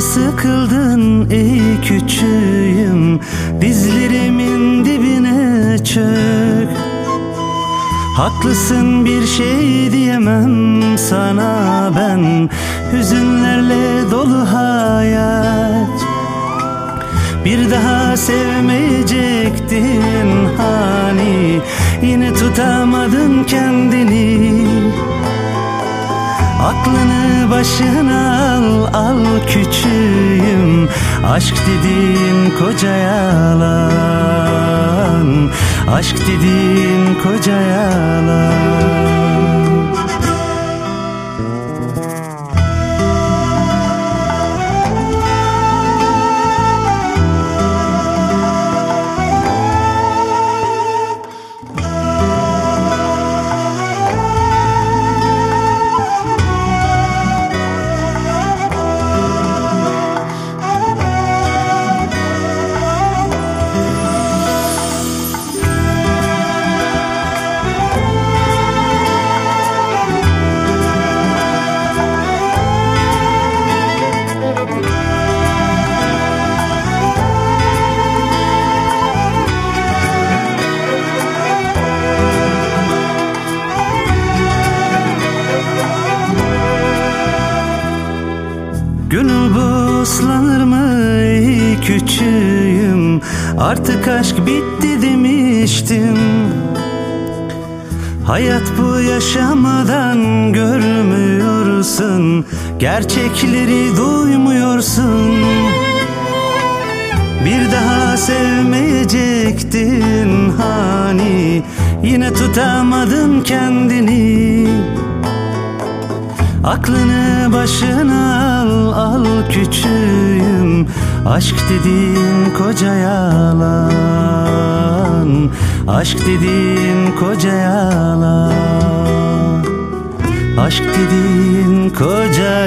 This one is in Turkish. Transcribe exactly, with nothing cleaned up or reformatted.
sıkıldın ey küçüğüm, dizlerimin dibine çök. Haklısın, bir şey diyemem sana ben, hüzünlerle dolu hayat. Bir daha sevmeyecektin hani, yine tutamadın kendini. Aklını başına al, al küçüğüm, aşk dediğin koca yalan, aşk dediğin koca yalan. Gönül buslanır mı ey küçüğüm, artık aşk bitti demiştim. Hayat bu, yaşamadan görmüyorsun, gerçekleri duymuyorsun. Bir daha sevmeyecektin hani, yine tutamadın kendini. Aklını başına al, al küçüğüm, aşk dediğin koca yalan, aşk dediğin koca yalan, aşk dediğin koca